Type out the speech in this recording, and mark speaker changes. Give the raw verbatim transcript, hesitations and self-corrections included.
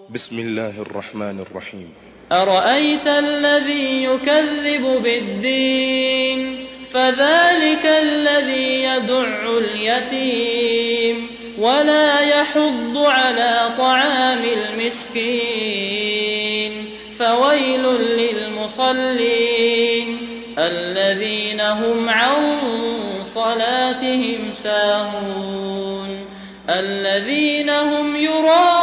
Speaker 1: بسم الله الرحمن الرحيم.
Speaker 2: أرأيت الذي يكذب بالدين فذلك الذي يدع اليتيم ولا يحض على طعام المسكين فويل للمصلين الذين هم عن صلاتهم ساهون الذين هم يراءون